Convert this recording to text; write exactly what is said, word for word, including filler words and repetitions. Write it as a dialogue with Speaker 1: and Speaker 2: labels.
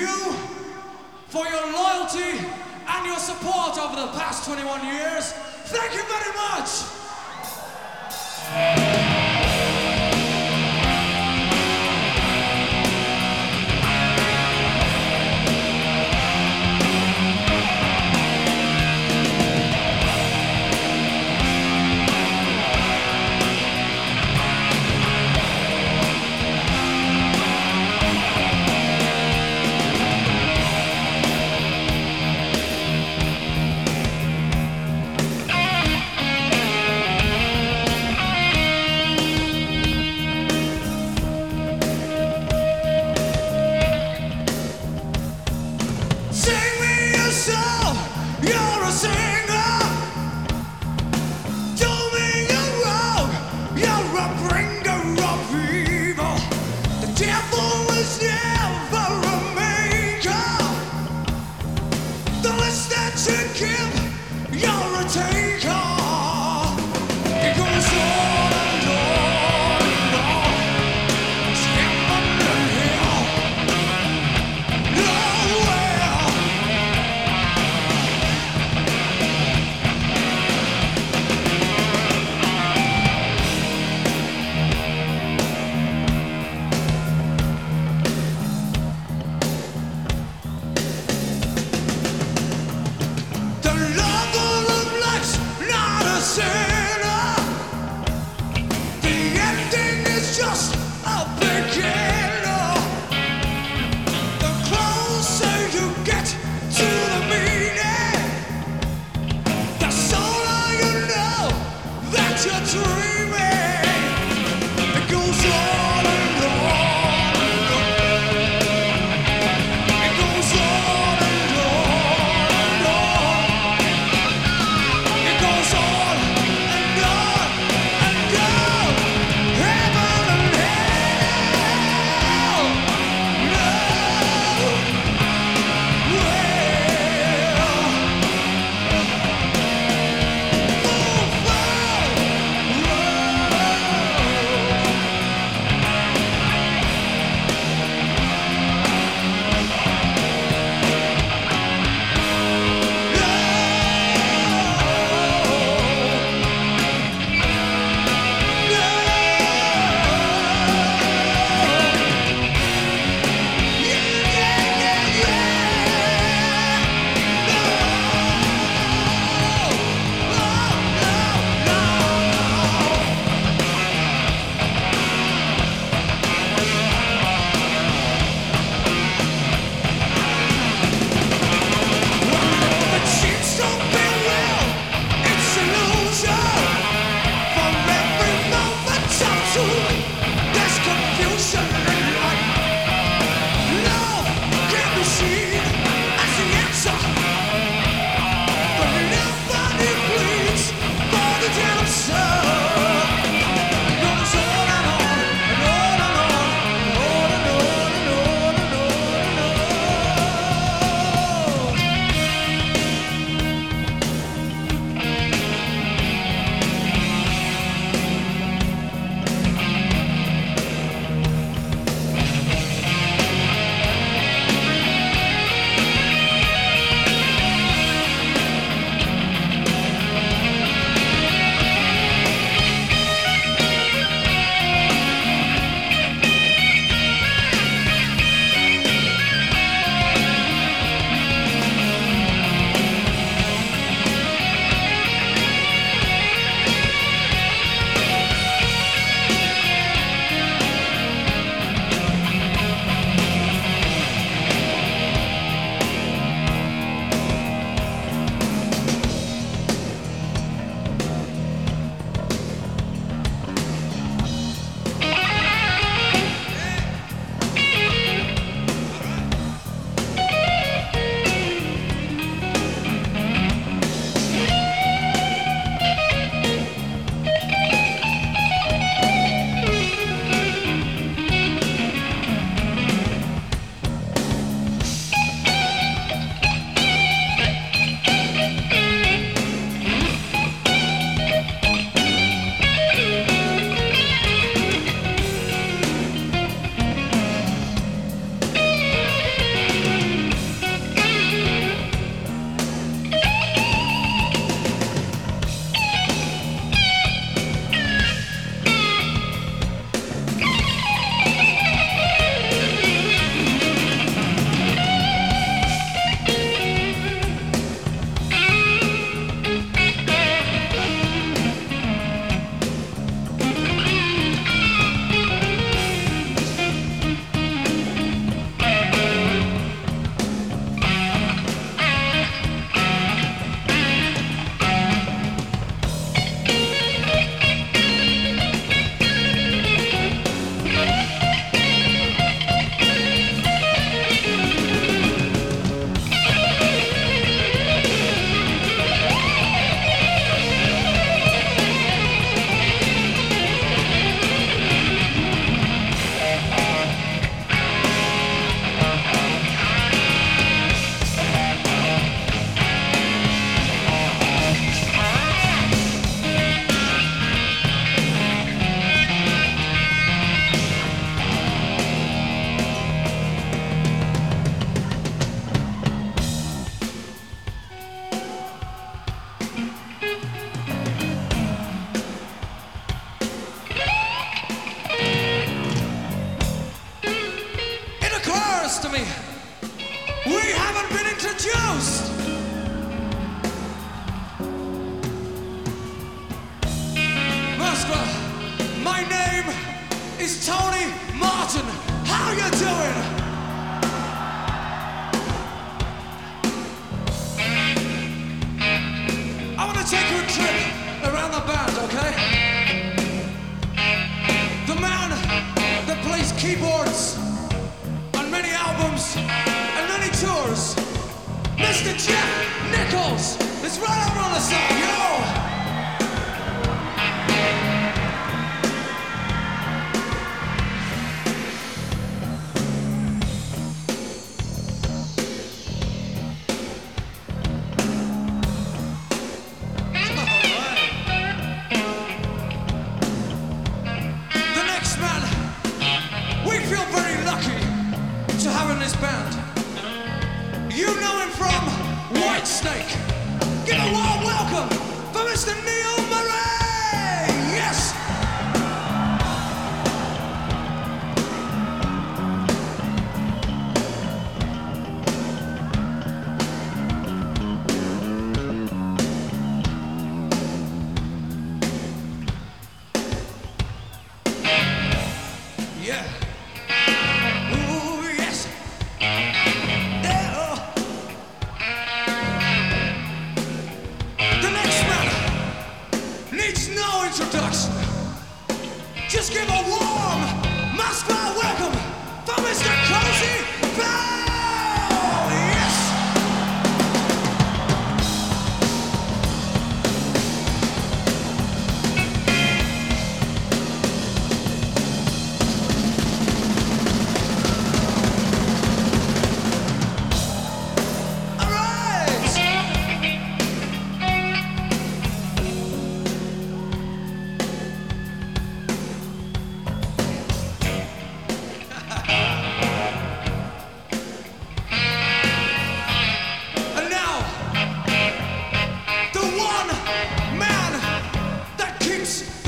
Speaker 1: you for your loyalty and your support over the past twenty-one years. Thank you very much. You're a singer. Tell me you're wrong. You're a bringer of evil. The devil is never a maker. The less that you give, you're a taker. It goes on and on and on. It's heaven and hell. Nowhere. Just a beginner. The closer you get to the meaning, the sooner you know that you're dreaming. It goes on and on and on. It goes on and on and on. It goes on Moskva. My name is Tony Martin. How you doing? I want to take you a trip around the band, okay? The man that plays keyboards on many albums and many tours, Mister Jeff Nichols, is right over on the side, yo! This band. You know him from Whitesnake. Give a warm welcome for Mister Neil Murray! Yes! Yeah. Introduction. Just give a warm Moskva welcome for Mister Cozy Powell! Yes! All right! The one man that keeps